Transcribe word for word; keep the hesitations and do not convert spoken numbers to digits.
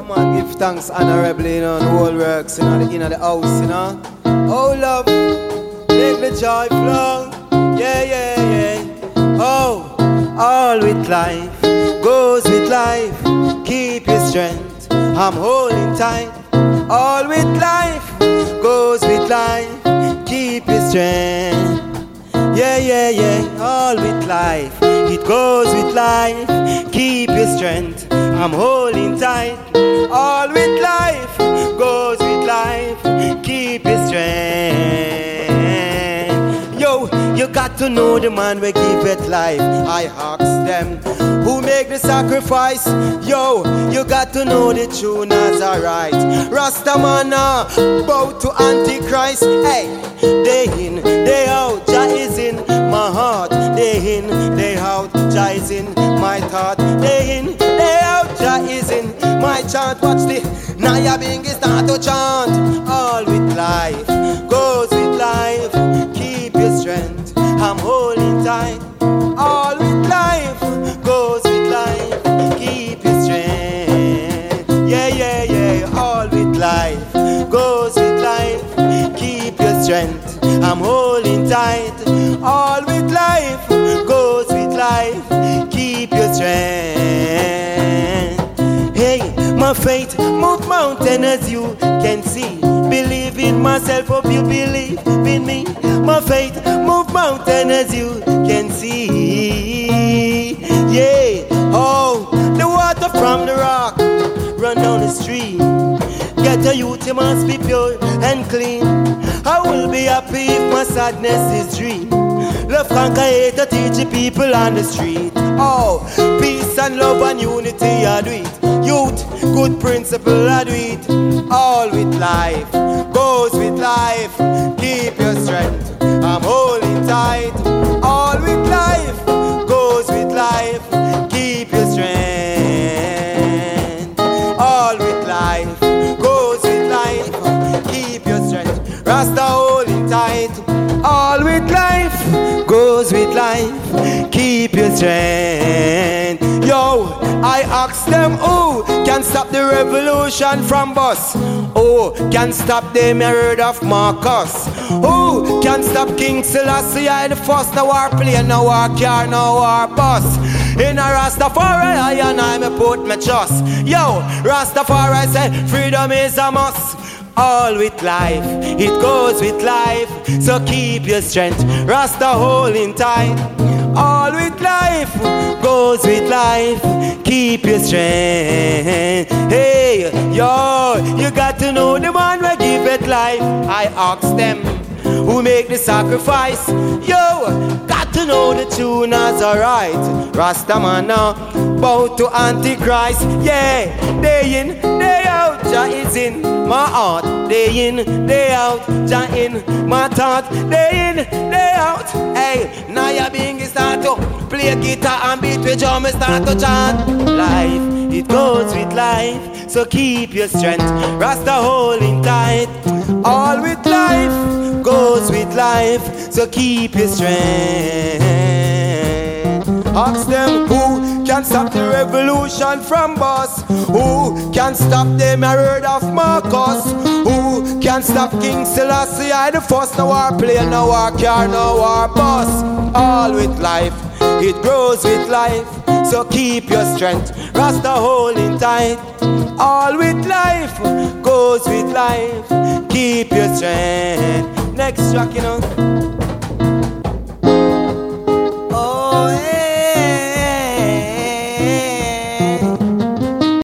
man, give thanks honorably, you know, the whole works, you know, the inner the house, you know. Oh, love, make the joy flow, yeah, yeah, yeah. Oh, all with life, goes with life, keep your strength, I'm holding tight. All with life, goes with life, keep your strength. Yeah, yeah, yeah, all with life, it goes with life, keep your strength, I'm holding tight. All with life, goes with life, keep your strength. Yo, you got to know the man we give it life. I ask them, who make the sacrifice? Yo, you got to know the true Nazarite. Rastamana, bow to Antichrist. Hey, day in, day out, Jah is in my heart. Day in, day out, Jah is in my thought. Day in, day out, Jah is in my chant. Watch the Naya Bingi start to chant. All with life, goes with life, keep your strength, I'm holding tight. All with life, goes with life, keep your strength. Yeah, yeah, yeah, all with life, goes with life, keep your strength, I'm holding tight. All with life, goes with life, keep your strength. Hey, my faith move mountain as you can see. Believe in myself, hope you believe in me. My faith move mountain as you can see. Yeah, oh, the water from the rock run down the stream. Get a youth, you must be pure and clean. I will be happy if my sadness is dream. Love conquer hate to teach the people on the street. Oh, peace and love and unity, I do it. Youth, good principle, I do it. All with life, goes with life, keep your strength, I'm holding tight. All with life, goes with life, keep your strength. All with life, goes with life, keep your strength. Rasta holding tight. All with life, goes with life, keep your strength. Yo, I ask them, who can stop the revolution from bus? Who can stop the mirror of Marcus? Who can stop King Selassie I the first? No war plane, no war car, no war bus. In a Rastafari, I and I me put my trust. Yo, Rastafari say, freedom is a must. All with life, it goes with life, so keep your strength, Rasta holding tight. All with life, goes with life, keep your strength. Hey, yo, you got to know the man who give it life. I ask them, who make the sacrifice? Yo, got to know the true Nazarite. Rastamana, bow to Antichrist. Yeah, day in, day out, Jah is in my heart. Day in, day out, Jah in my thought. Day in, day out. Hey, Naya Bingi start to play guitar and beat with drum, start to chant. Life, it goes with life, so keep your strength, Rasta holding tight. All with life, goes with life, so keep your strength. Ask them, who can stop the revolution from bus? Who can stop the mirror of Marcus? Who can stop King Selassie I the first? No war plane, no war car, no war bus. All with life, it grows with life, so keep your strength, Rasta holding tight. All with life, goes with life, keep your strength. Next track, you know.